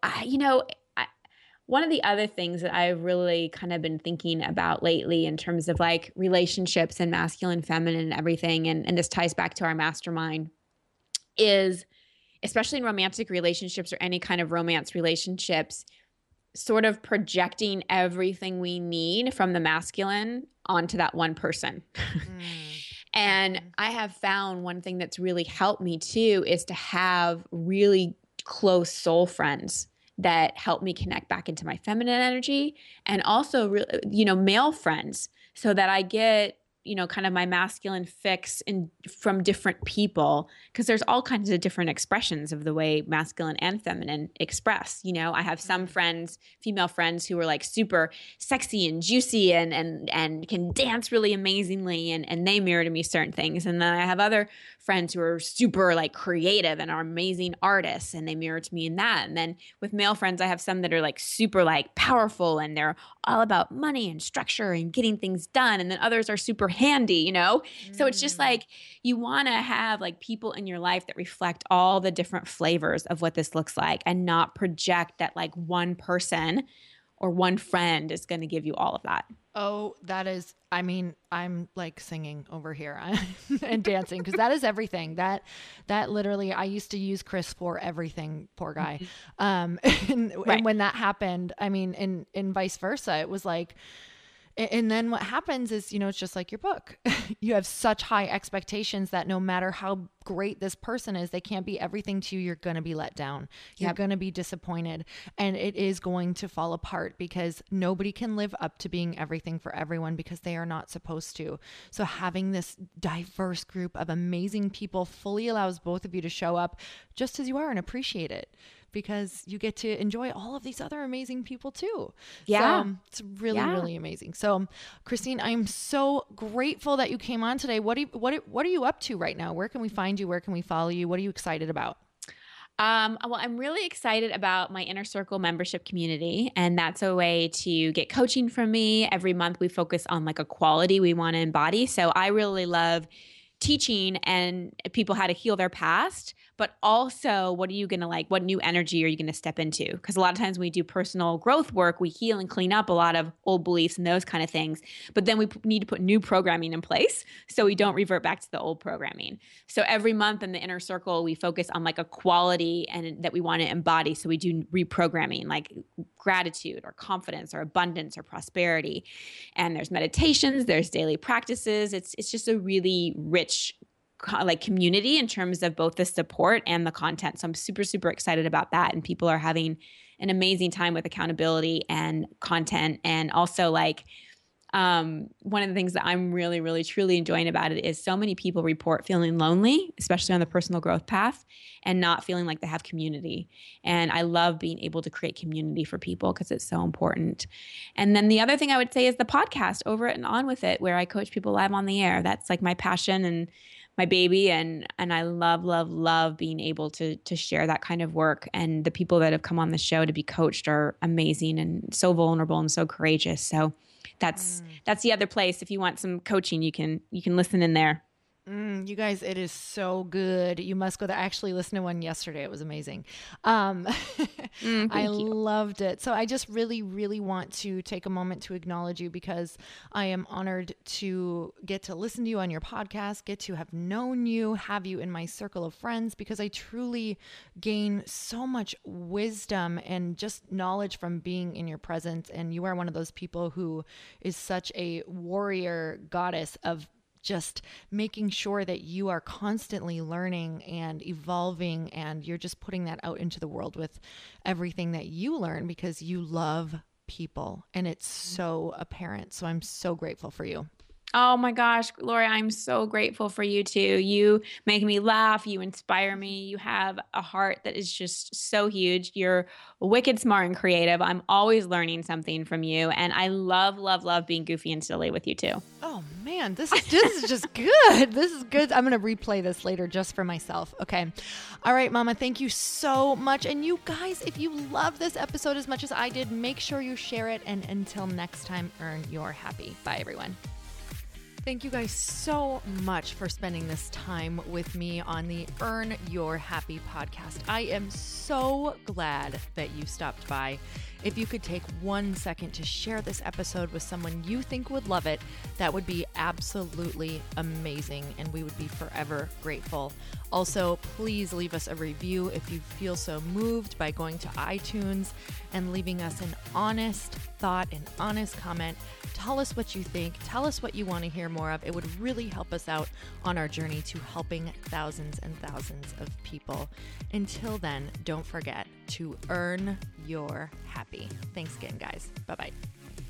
one of the other things that I've really kind of been thinking about lately in terms of relationships and masculine, feminine and everything, and this ties back to our mastermind, is especially in romantic relationships or any kind of romance relationships, sort of projecting everything we need from the masculine onto that one person. And I have found one thing that's really helped me too is to have really close soul friends that help me connect back into my feminine energy, and also, male friends, so that I get, kind of my masculine fix from different people, because there's all kinds of different expressions of the way masculine and feminine express. I have some friends, female friends, who are super sexy and juicy and can dance really amazingly, and they mirror to me certain things. And then I have other friends who are super creative and are amazing artists, and they mirror to me in that. And then with male friends, I have some that are super powerful, and they're all about money and structure and getting things done. And then others are super handy, So it's just you want to have people in your life that reflect all the different flavors of what this looks like, and not project that one person or one friend is going to give you all of that. Oh, I'm singing over here and dancing, because that is everything. That literally, I used to use Chris for everything, poor guy. And when that happened, and vice versa, it was and then what happens is, it's just like your book. You have such high expectations that no matter how great this person is, they can't be everything to you. You're going to be let down. You're going to be disappointed, and it is going to fall apart, because nobody can live up to being everything for everyone, because they are not supposed to. So having this diverse group of amazing people fully allows both of you to show up just as you are and appreciate it, because you get to enjoy all of these other amazing people too. Yeah. So it's really, really amazing. So Christine, I'm so grateful that you came on today. What are you up to right now? Where can we find you? Where can we follow you? What are you excited about? Well, I'm really excited about my Inner Circle membership community, and that's a way to get coaching from me. Every month we focus on a quality we want to embody. So I really love teaching and people how to heal their past, but also what are you going to like, what new energy are you going to step into? Because a lot of times when we do personal growth work, we heal and clean up a lot of old beliefs and those kind of things. But then we need to put new programming in place so we don't revert back to the old programming. So every month in the inner circle, we focus on like a quality and that we want to embody. So we do reprogramming, like gratitude or confidence or abundance or prosperity. And there's meditations, there's daily practices. It's just a really rich like community in terms of both the support and the content. So I'm super, super excited about that. And people are having an amazing time with accountability and content. And also like, one of the things that I'm really, really, truly enjoying about it is so many people report feeling lonely, especially on the personal growth path, and not feeling like they have community. And I love being able to create community for people because it's so important. And then the other thing I would say is the podcast, Over It and On With It, where I coach people live on the air. That's like my passion and my baby. And I love, love, love being able to share that kind of work. And the people that have come on the show to be coached are amazing and so vulnerable and so courageous. So that's the other place. If you want some coaching, you can listen in there. You guys, it is so good. You must go there. I actually listened to one yesterday. It was amazing. I loved it. So I just really, really want to take a moment to acknowledge you because I am honored to get to listen to you on your podcast, get to have known you, have you in my circle of friends, because I truly gain so much wisdom and just knowledge from being in your presence. And you are one of those people who is such a warrior goddess of just making sure that you are constantly learning and evolving, and you're just putting that out into the world with everything that you learn because you love people, and it's so apparent. So I'm so grateful for you. Oh my gosh, Lori, I'm so grateful for you too. You make me laugh. You inspire me. You have a heart that is just so huge. You're wicked smart and creative. I'm always learning something from you. And I love, love, love being goofy and silly with you too. Oh man, this is just good. This is good. I'm going to replay this later just for myself. Okay. All right, Mama, thank you so much. And you guys, if you love this episode as much as I did, make sure you share it. And until next time, earn your happy. Bye, everyone. Thank you guys so much for spending this time with me on the Earn Your Happy podcast. I am so glad that you stopped by. If you could take 1 second to share this episode with someone you think would love it, that would be absolutely amazing, and we would be forever grateful. Also, please leave us a review if you feel so moved by going to iTunes and leaving us an honest thought, an honest comment. Tell us what you think. Tell us what you want to hear more of. It would really help us out on our journey to helping thousands and thousands of people. Until then, don't forget to earn your happy. Thanks again, guys. Bye-bye.